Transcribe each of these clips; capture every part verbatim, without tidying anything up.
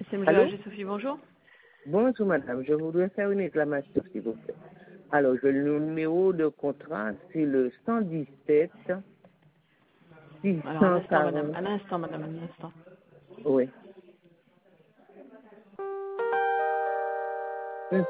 Système Allô? G Sophie, bonjour. Bonjour madame, je voudrais faire une réclamation s'il vous plaît. Alors, je- le numéro de contrat, c'est le cent dix-sept Alors, un instant, madame. 640. Un instant, madame, un instant. Oui. Hum.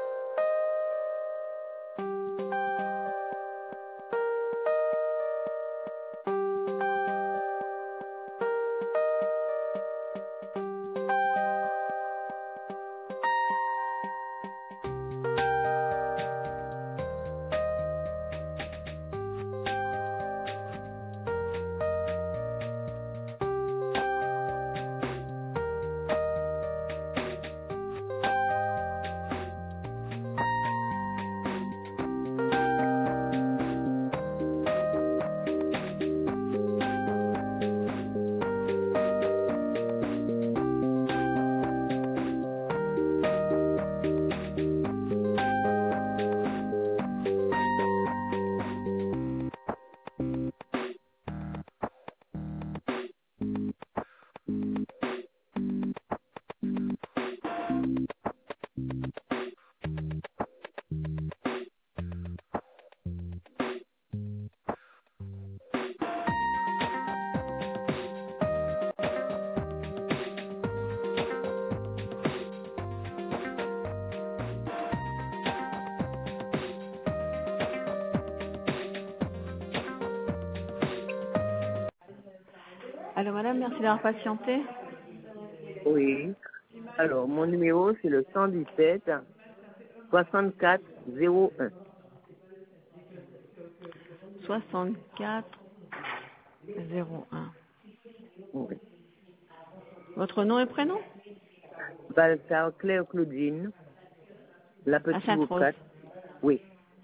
Allô, madame, merci d'avoir patienté. Oui. Alors, mon numéro, c'est le cent dix-sept soixante-quatre zéro un. soixante-quatre zéro un. Oui. Votre nom et prénom? Baltar Claire Claudine, la À petite Sainte-Rose. vocate. Oui,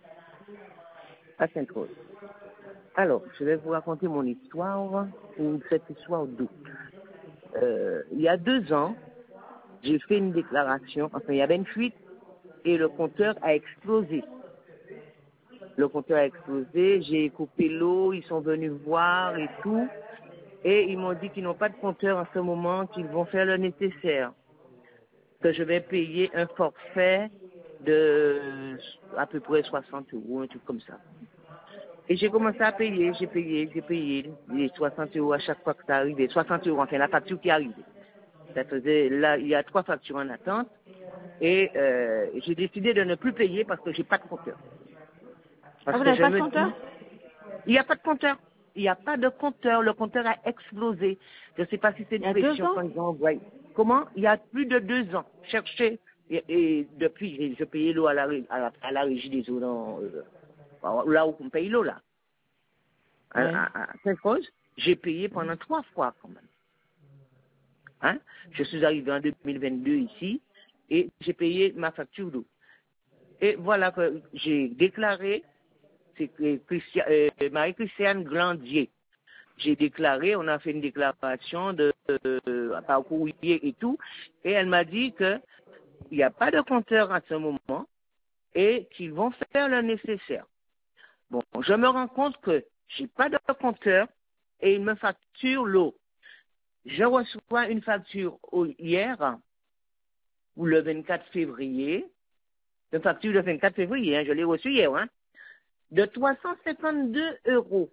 à Sainte-Rose. Alors, je vais vous raconter mon histoire, ou cette histoire d'où. Euh, il y a deux ans, j'ai fait une déclaration, enfin, il y avait une fuite et le compteur a explosé. Le compteur a explosé, j'ai coupé l'eau, ils sont venus voir et tout, et ils m'ont dit qu'ils n'ont pas de compteur en ce moment, qu'ils vont faire le nécessaire, que je vais payer un forfait de à peu près soixante euros, un truc comme ça. Et j'ai commencé à payer, j'ai payé, j'ai payé les soixante euros à chaque fois que ça arrivait, soixante euros, enfin la facture qui arrivait. Ça faisait, là, il y a trois factures en attente, et euh, j'ai décidé de ne plus payer parce que j'ai pas de compteur. Ah, Parce vous que n'avez je pas de me compteur? dis, il n'y a pas de compteur. Il n'y a pas de compteur. Le compteur a explosé. Je ne sais pas si c'est Il une y a deux pression ans? quand ils ont envoyé. Comment? Il y a plus de deux ans. Cherchez. Et, et depuis, je payais l'eau à la, ré- à la, à la régie des eaux, dans, euh, là où on paye l'eau, là. À, Oui. à, à Sainte-Rose, j'ai payé pendant trois fois quand même. Hein? Je suis arrivé en deux mille vingt-deux ici et j'ai payé ma facture d'eau. Et voilà que j'ai déclaré, c'est que Christia- euh, Marie-Christiane Glandier. J'ai déclaré, on a fait une déclaration de euh, par courrier et tout, et elle m'a dit que il n'y a pas de compteur à ce moment et qu'ils vont faire le nécessaire. Bon, je me rends compte que j'ai pas de compteur et ils me facturent l'eau. Je reçois une facture au- hier ou le vingt-quatre février, une facture le vingt-quatre février, hein, je l'ai reçue hier, hein, de trois cent cinquante-deux euros.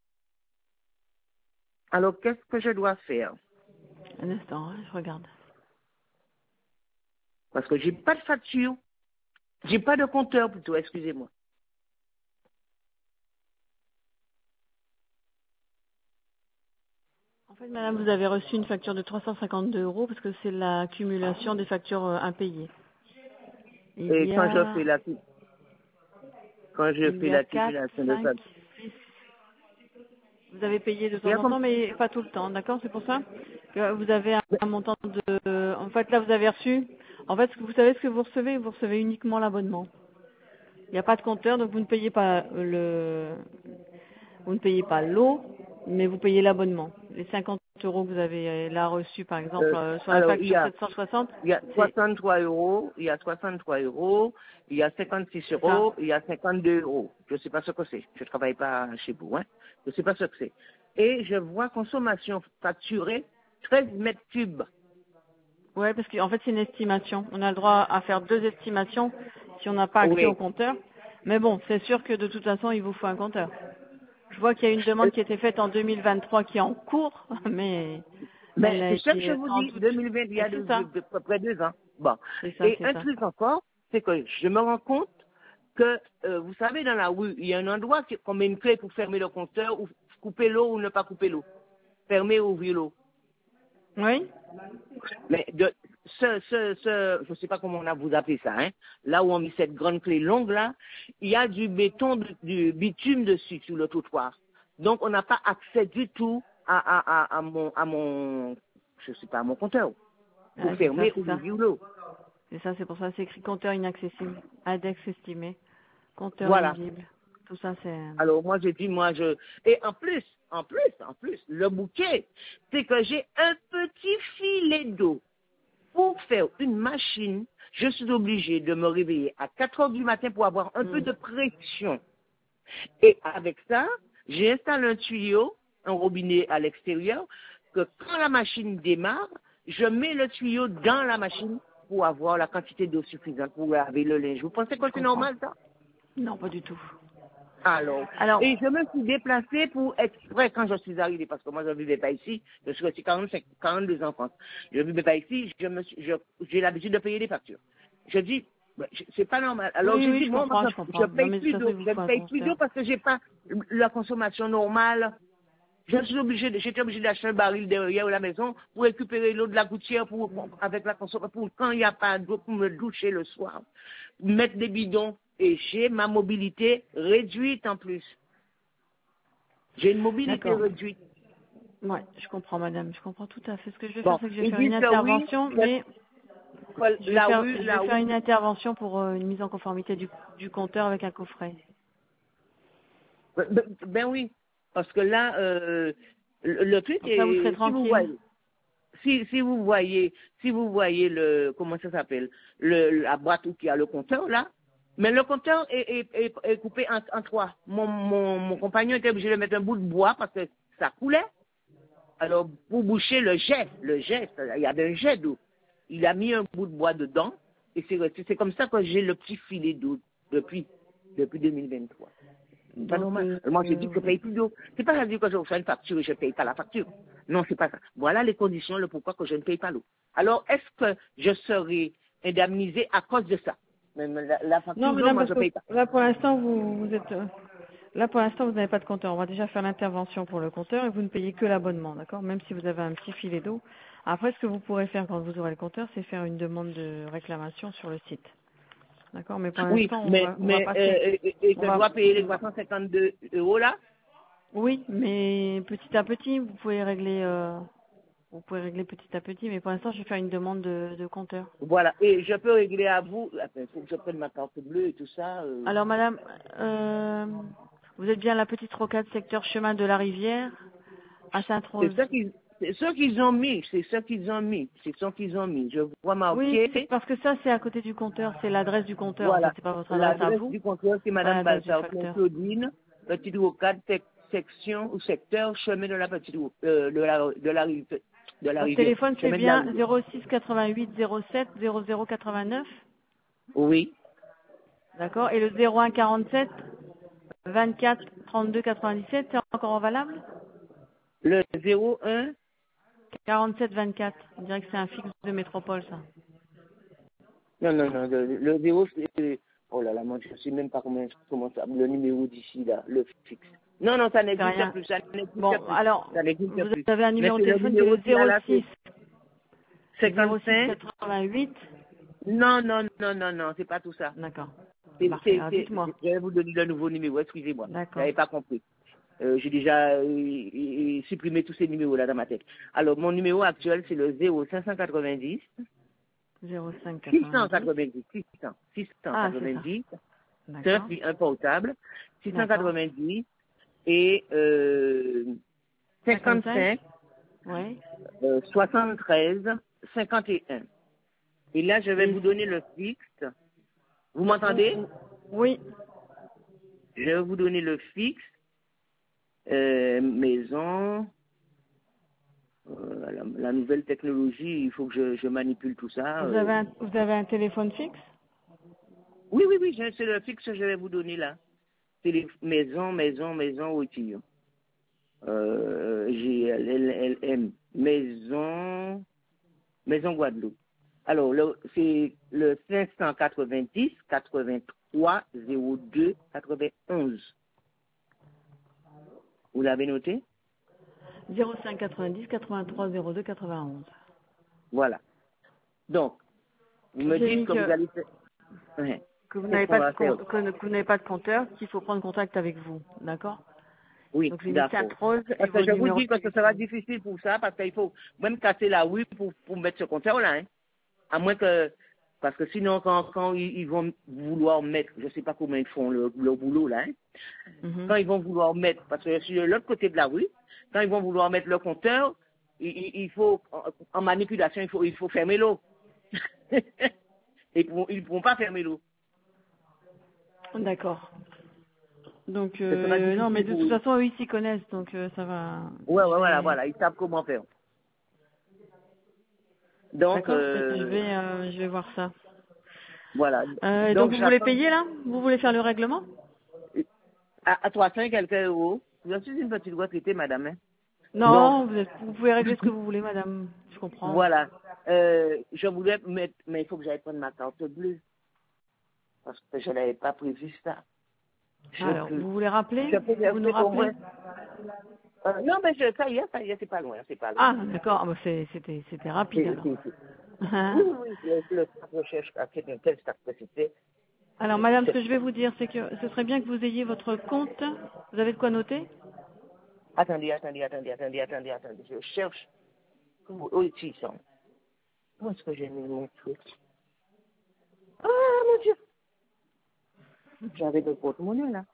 Alors, qu'est-ce que je dois faire? Un instant, hein, je regarde. Parce que j'ai pas de facture. J'ai pas de compteur plutôt, excusez-moi. En fait, madame, vous avez reçu une facture de trois cent cinquante-deux euros parce que c'est l'accumulation des factures euh, impayées. Il Et y quand je a, fais la, quand je il fais y a quatre, l'accumulation de cinq, facture, six. Vous avez payé de il y temps a en temps, comme, mais pas tout le temps, d'accord? C'est pour ça que vous avez un, un montant de... En fait, là, vous avez reçu... En fait, vous savez ce que vous recevez? Vous recevez uniquement l'abonnement. Il n'y a pas de compteur, donc vous ne payez pas le... Vous ne payez pas l'eau, mais vous payez l'abonnement. Les cinquante euros que vous avez là reçus, par exemple, euh, euh, sur la alors il y facture a, sept cent soixante, il y a c'est... soixante-trois euros, il y a soixante-trois euros, il y a cinquante-six C'est ça. euros, il y a cinquante-deux euros. Je ne sais pas ce que c'est. Je ne travaille pas chez vous, hein. Je ne sais pas ce que c'est. Et je vois consommation facturée treize mètres cubes. Ouais, parce qu'en fait, c'est une estimation. On a le droit à faire deux estimations si on n'a pas accès Oui. au compteur. Mais bon, c'est sûr que de toute façon, il vous faut un compteur. Je vois qu'il y a une Euh, demande qui a été faite en deux mille vingt-trois qui est en cours, mais elle Mais a c'est ce que je été vous sans dis, doute. deux mille vingt, il y Et a de, c'est de- ça. de- à peu près deux ans. Bon. C'est ça, Et c'est un ça. truc encore, c'est que je me rends compte que, euh, vous savez, dans la rue, il y a un endroit qui- qu'on met une clé pour fermer le compteur, ou couper l'eau ou ne pas couper l'eau. Fermer ou ouvrir l'eau. Oui? Mais de, ce, ce, ce, je ne sais pas comment on a vous appelé ça, hein, là où on met cette grande clé longue là, il y a du béton, du, du bitume dessus, sur le trottoir. Donc on n'a pas accès du tout à, à, à, à mon, à mon, je sais pas, à mon compteur, pour Ouais, c'est ça, fermer ou c'est ça. ouvrir l'eau. C'est ça, c'est pour ça, c'est écrit compteur inaccessible, index estimé, compteur Voilà. invisible. Tout ça, c'est... Alors moi j'ai dit, moi je, et en plus, en plus, en plus, le bouquet, c'est que j'ai un petit filet d'eau. Pour faire une machine, je suis obligé de me réveiller à quatre heures du matin pour avoir un peu Hmm. de pression. Et avec ça, j'ai installé un tuyau, un robinet à l'extérieur, que quand la machine démarre, je mets le tuyau dans la machine pour avoir la quantité d'eau suffisante pour laver le linge. Vous pensez que Je c'est comprends. normal ça? Non, pas du tout. Alors, Alors, et je me suis déplacée pour exprès quand je suis arrivée, parce que moi je ne vivais pas ici, je suis resté quarante-cinq, quarante-deux ans en France. Je ne vivais pas ici, je me suis, je, j'ai l'habitude de payer des factures. Je dis, ben, je- c'est pas normal. Alors oui, j'ai oui, dit, je moi, moi, comprends, je je, je comprends. Non, paye mais de toute plus façon, d'eau, il vous je faut ne un paye plus d'eau compteur. parce que j'ai pas la consommation normale. Je suis obligé, de- j'étais obligé d'acheter un baril derrière à la maison pour récupérer l'eau de la gouttière pour, pour- avec la consommation, pour quand il n'y a pas d'eau pour me doucher le soir, mettre des bidons. Et j'ai ma mobilité réduite en plus. J'ai une mobilité D'accord. réduite. Ouais, je comprends, madame. Je comprends tout à fait. Ce que je vais faire, Bon, c'est que je vais ils faire une disent que oui, intervention, mais que je vais la faire, rue, je vais la faire une rue, intervention pour euh, une mise en conformité du, du compteur avec un coffret. ben, ben- ben oui, parce que là, euh, le, le truc Comme ça, vous serez est, si vous tranquille. voyez, si, si vous voyez, si vous voyez le, comment ça s'appelle, le, la boîte où il y a le compteur là, mais le compteur est, est, est, est coupé en, en trois. Mon, mon, mon compagnon était obligé de mettre un bout de bois parce que ça coulait. Alors, pour boucher le jet, le jet, il y avait un jet d'eau. Il a mis un bout de bois dedans, et c'est resté. C'est comme ça que j'ai le petit filet d'eau depuis, depuis deux mille vingt-trois. C'est pas Donc, normal. euh, Moi, je dis que je euh, paye plus d'eau. C'est pas à dire que je reçois une facture et je paye pas la facture. Non, c'est pas ça. Voilà les conditions, le pourquoi que je ne paye pas l'eau. Alors, est-ce que je serai indemnisé à cause de ça? Mais la, la non, facture d'eau, madame, moi, parce je que paye pas. là, pour l'instant, vous, vous êtes, euh, là, pour l'instant, vous n'avez pas de compteur. On va déjà faire l'intervention pour le compteur et vous ne payez que l'abonnement, d'accord? Même si vous avez un petit filet d'eau. Après, ce que vous pourrez faire quand vous aurez le compteur, c'est faire une demande de réclamation sur le site. D'accord? Mais pour Oui, l'instant, on mais, va, on va mais passer, euh, et, et on je va, dois payer les on va- trois cent cinquante-deux euros là. oui, mais petit à petit, vous pouvez régler, euh, vous pouvez régler petit à petit, mais pour l'instant, je vais faire une demande de, de compteur. Voilà. Et je peux régler à vous. Attends, il faut que je prenne ma carte bleue et tout ça. euh. Alors, madame, euh, vous êtes bien à la petite rocade secteur chemin de la Rivière, à C'est Sainte-Rose. ça qu'ils, c'est ça qu'ils ont mis. C'est ça qu'ils ont mis. C'est ça qu'ils ont mis. Je vois Oui, c'est marqué. parce que ça, c'est à côté du compteur, c'est l'adresse du compteur, en fait, Voilà. c'est pas votre adresse à L'adresse vous, du compteur, c'est pas Madame l'adresse du Balthar facteur. Claudine, petite rocade, sec- section ou secteur, chemin de la petite Ro- euh, de la de la rive de la Votre rivière. téléphone, c'est Chemin de la bien rivière. zéro six quatre-vingt-huit zéro sept zéro zéro quatre-vingt-neuf, Oui. d'accord? Et le zéro un quarante-sept vingt-quatre trente-deux quatre-vingt-dix-sept, c'est encore valable? Le zéro un. quarante-sept vingt-quatre, on dirait que c'est un fixe de métropole, ça. Non, non, non. Le, le zéro, c'est. Oh là là, moi, je ne sais même pas comment, comment ça. Le numéro d'ici, là, le fixe. Non, non, ça C'est n'existe rien. plus. Ça n'existe Bon, plus. alors, Ça n'existe vous plus. avez un Mais numéro de c'est le téléphone qui est numéro le qui a zéro là, six c'est zéro six cinquante-cinq. quatre-vingt-huit. Non, non, non, non, non, c'est pas tout ça. D'accord. C'est, Parfait. c'est, Alors, c'est, dites-moi. je vais vous donner le nouveau numéro, excusez-moi. Je D'accord. n'avais pas compris. Euh, j'ai déjà euh, euh, supprimé tous ces numéros-là dans ma tête. Alors, mon numéro actuel, c'est le zéro cinq cent quatre-vingt-dix, zéro cinq six cent quatre-vingt-dix. quatre-vingt-dix, six cents, Ah, c'est ça. six cent quatre-vingt-dix, c'est un, D'accord. un portable, D'accord. six cent quatre-vingt-dix et euh, cinquante-cinq. cinquante-cinq, Oui. euh, soixante-treize, cinquante et un. Et là, je vais Et vous donner le fixe. Vous ou- m'entendez? ou- oui. Je vais vous donner le fixe. Euh, maison. euh, la, la nouvelle technologie, il faut que je, je manipule tout ça. Vous euh. avez un, vous avez un téléphone fixe? Oui, oui, oui, j'ai- c'est le fixe que je vais vous donner là. C'est les maisons, maison, maison, outils. Euh, G L L L M, maison, maison Guadeloupe. Alors, le- c'est le cinq cent quatre-vingt-dix, quatre-vingt-trois, zéro deux, quatre-vingt-onze. Vous l'avez noté? zéro cinq quatre-vingt-dix quatre-vingt-trois zéro deux quatre-vingt-onze. Voilà. Donc, vous me J'ai dites mis que vous que, allez faire... Ouais. que vous Qu'est-ce n'avez qu'on pas de va faire? com- que, que vous n'avez pas de compteur, qu'il faut prendre contact avec vous. D'accord? Oui, Donc j'ai mis d'accord. Sainte-Rose et Parce que vos je vous numéros dis de que ce sera téléphone. difficile pour ça, parce qu'il faut même casser la rue pour, pour mettre ce compteur-là. Hein. À moins que... Parce que sinon, quand, quand ils, ils vont vouloir mettre, je ne sais pas comment ils font le, le boulot là, hein, Mhm. quand ils vont vouloir mettre, parce que je suis de l'autre côté de la rue, quand ils vont vouloir mettre le compteur, il, il- il faut, en, en manipulation, il faut, il faut fermer l'eau. Et ils ne pourront pas fermer l'eau. D'accord. Donc Ce sera euh, non, mais difficile de pour toute eux. façon, eux ils s'y connaissent, donc euh, ça va. Ouais, Je ouais, voilà, vais. voilà, ils savent comment faire. Donc, D'accord. Ben, je euh, vais, euh, je vais voir ça. voilà. Euh, donc Donc, vous voulez j'attends payer là? Vous voulez faire le règlement? à, à trois cents quelques euros. Je suis une petite retraitée, madame. Hein. Donc, Non, vous, êtes, vous pouvez régler ce que vous voulez, madame. Je comprends. voilà. Euh, je voulais mettre, mais il faut que j'aille prendre ma carte bleue. Parce que je n'avais pas prévu ça. Je Alors, peux, vous voulez rappeler? je peux Vous nous rester au moins. rappelez? Euh, non, mais je, ça y est, ça y est, c'est pas loin, c'est pas loin. Ah, d'accord. Ah, bah, c'est- c'était, c'était rapide C'est, alors. c'est, c'est. Oui, oui, oui, le, le staff recherche à c'est un tel staff que c'était. Alors, madame, ce que je vais vous dire, c'est que ce serait bien que vous ayez votre compte. Vous avez de quoi noter? Attendez, attendez, attendez, attendez, attendez, attendez. Je cherche. Oh, ici, ils sont. Où est-ce que j'ai mis mon truc? Ah, mon Dieu! J'avais le porte-monnaie, là.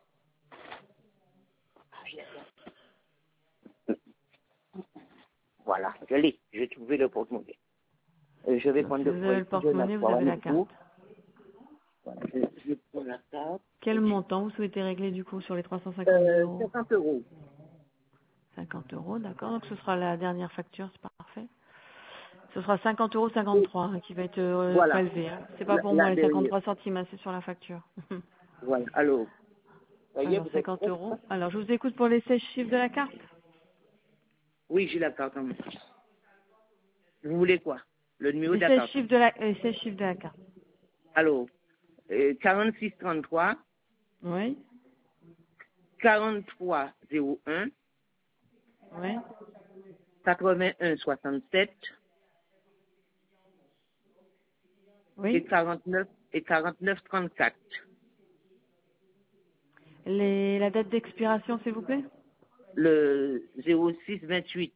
Voilà, je l'ai. J'ai trouvé le porte-monnaie. Euh, je vais Donc, prendre si de vous quoi avez le ici, je la porte-monnaie, vous crois, avez le la carte. coup. Voilà, je, je prends la carte. Quel montant vous souhaitez régler du coup sur les trois cent cinquante-deux Euh, euros? cinquante euros. cinquante euros, d'accord. Donc, ce sera la dernière facture, c'est parfait. Ce sera cinquante euros Et cinquante-trois hein, qui va être euh, voilà, prélevé. Hein. C'est pas la, pour moi la les dernière. cinquante-trois centimes, hein, c'est sur la facture. Voilà, alors, ça y est, Alors, vous êtes cinquante prêts? euros. Alors, je vous écoute pour les seize chiffres de la carte. Oui, j'ai la carte en main. Vous voulez quoi? Le numéro Les de la seize carte. chiffres de la, les seize chiffres de la carte. Alors, euh, quarante-six trente-trois, Oui, quarante-trois zéro un, oui. quatre-vingt-un soixante-sept et Oui. quarante-neuf et quarante-neuf trente-quatre. Les, la date d'expiration, s'il vous plaît. Le zéro six vingt-huit.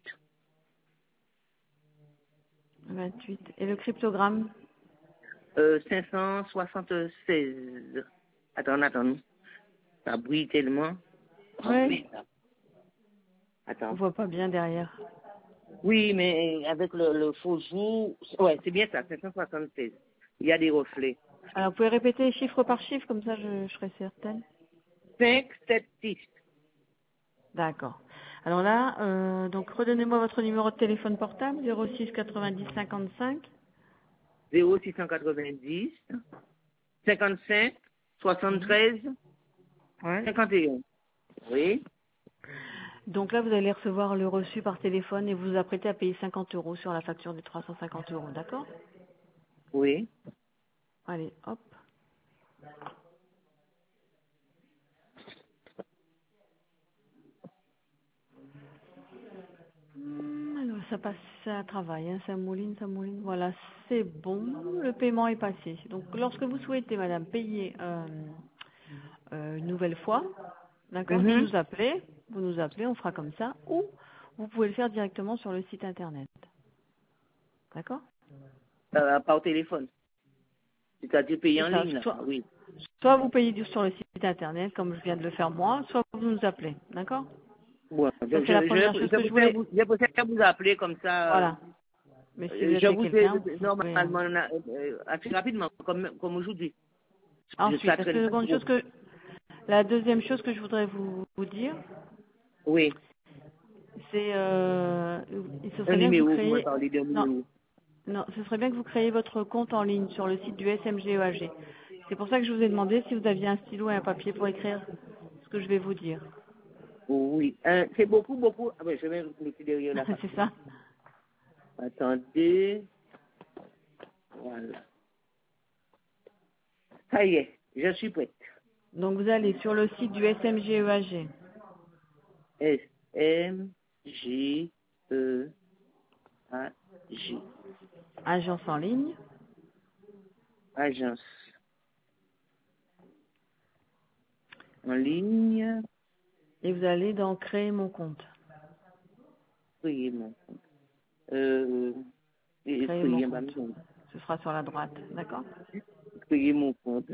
vingt-huit. Et le cryptogramme. Euh, cinq cent soixante-seize. Attends, attends. Ça brille tellement. Oh, Oui. merde. On Attends. voit pas bien derrière. Oui, mais avec le, le faux jour. Ouais, c'est bien ça, cinq cent soixante-seize. Il y a des reflets. Alors, vous pouvez répéter chiffre par chiffre, comme ça je, je serai certaine. cinq, sept, six. D'accord. Alors là, euh, donc redonnez-moi votre numéro de téléphone portable, zéro six quatre-vingt-dix cinquante-cinq. zéro six cent quatre-vingt-dix. cinquante-cinq. Mhm. soixante-treize. Ouais. cinquante et un. Oui. Donc là, vous allez recevoir le reçu par téléphone et vous vous apprêtez à payer cinquante euros sur la facture de trois cent cinquante euros, d'accord? Oui. Allez, hop. Hmm, Alors, ça passe, ça travaille, hein, ça mouline, ça mouline. Voilà, c'est bon. Le paiement est passé. Donc, lorsque vous souhaitez, madame, payer euh, euh, une nouvelle fois, d'accord, vous Mhm. nous appelez, vous nous appelez, on fera comme ça, ou vous pouvez le faire directement sur le site internet, d'accord? Euh, par téléphone. C'est-à-dire payer en C'est ça. ligne, là. Soit, Oui. soit vous payez du- sur le site internet, comme je viens de le faire moi, soit vous nous appelez, d'accord? Bon, je, Ça, c'est la je, première je, chose je que je préfère voulais. vous, je préfère vous appeler comme ça. Voilà. Mais si vous Euh, êtes Je avec vous ai quelqu'un, vous pouvez. euh, normalement euh, euh, assez rapidement, comme, comme aujourd'hui. Je Ensuite, ça la traîne pas seconde trop. chose que la deuxième chose que je voudrais vous, vous dire, Oui. c'est, euh, il se Un serait bien que vous numéro, vous me créiez, parlez d'un non, numéro. non, ce serait bien que vous créiez votre compte en ligne sur le site du S M G E A G. C'est pour ça que je vous ai demandé si vous aviez un stylo et un papier pour écrire ce que je vais vous dire. Oh, oui. Hein, c'est beaucoup, beaucoup. Ah ben, je vais me mettre derrière la C'est partie. ça. Attendez. Voilà. Ça y est, je suis prête. Donc vous allez sur le site du S M G E A G. S M G E A G. Agence en ligne. Agence en ligne. Et vous allez dans créer mon compte. Créer mon compte. Euh, et Créer mon créer ma compte. maison. Ce sera sur la droite. D'accord? Créer mon compte.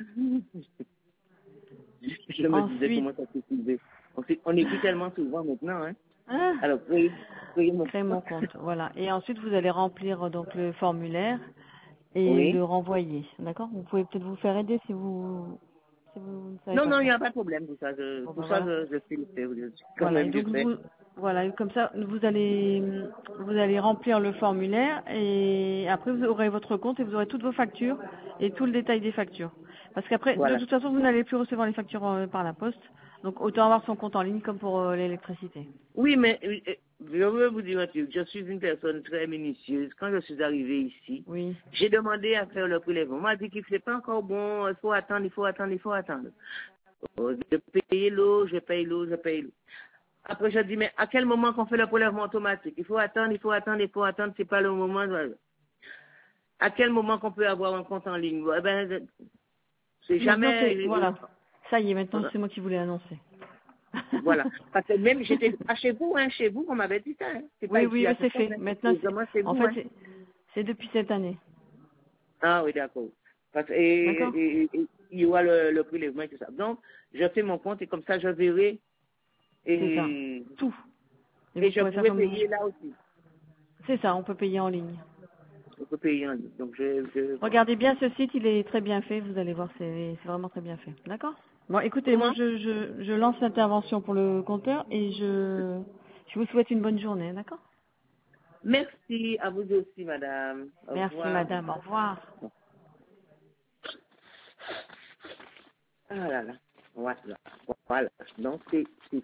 Je me disais Ensuite, comment ça s'est trouvé. On, fait- on écrit tellement souvent maintenant, hein. ah, Alors, créer, créer mon créer mon compte. compte. Voilà. Et ensuite, vous allez remplir euh, donc le formulaire et Oui. le renvoyer. D'accord? Vous pouvez peut-être vous faire aider si vous, si vous ne savez Non, pas non, il n'y faire. a pas de problème pour ça. Je, Bon, ben pour ça, voilà. je, je sais le faire. Je- Quand Voilà, et même, je donc fais. vous, voilà, et comme ça, vous allez, vous allez remplir le formulaire et après vous aurez votre compte et vous aurez toutes vos factures et tout le détail des factures. Parce qu'après, de Voilà. toute façon, vous n'allez plus recevoir les factures euh, par la poste, donc autant avoir son compte en ligne comme pour euh, l'électricité. Oui, mais euh, euh, je veux vous dire un truc. Je suis une personne très minutieuse. Quand je suis arrivée ici, Oui, j'ai demandé à faire le prélèvement. On m'a dit qu'il ne fait pas encore bon. Il faut attendre, il faut attendre, il faut attendre. Oh, je paye l'eau, je paye l'eau, je paye l'eau. Après, je dis, mais à quel moment qu'on fait le prélèvement automatique? Il faut attendre, il faut attendre, il faut attendre. C'est pas le moment. À quel moment qu'on peut avoir un compte en ligne? Eh ben, je- c'est maintenant c'est, jamais. voilà, ça y est, maintenant euh, c'est moi qui voulais annoncer. Voilà. Parce que même, j'étais pas chez vous, hein, chez vous, on m'avait dit ça, hein. C'est pas Oui, ici oui, à mais ce c'est temps, fait. hein. Maintenant C'est c'est, vraiment chez en vous, fait hein. c'est, c'est depuis cette année. Ah oui, d'accord. Parce, et, D'accord? et, et- il y aura le, le prélèvement et tout ça. Donc, je fais mon compte et comme ça, je verrai. C'est ça. Et, Tout. Et et vous je pourrez faire pourrai comme vous. payer là aussi. C'est ça, on peut payer en ligne. Je peux payer en ligne. Donc, je, je... Regardez bien ce site, il est très bien fait, vous allez voir, c'est c'est vraiment très bien fait. D'accord? Bon, écoutez, moi Comment? je, je, je lance l'intervention pour le compteur et je, je vous souhaite une bonne journée, d'accord? Merci à vous aussi, madame. Au Merci revoir. madame, au revoir. Ah là là. Voilà. Voilà. Donc, c'est c'est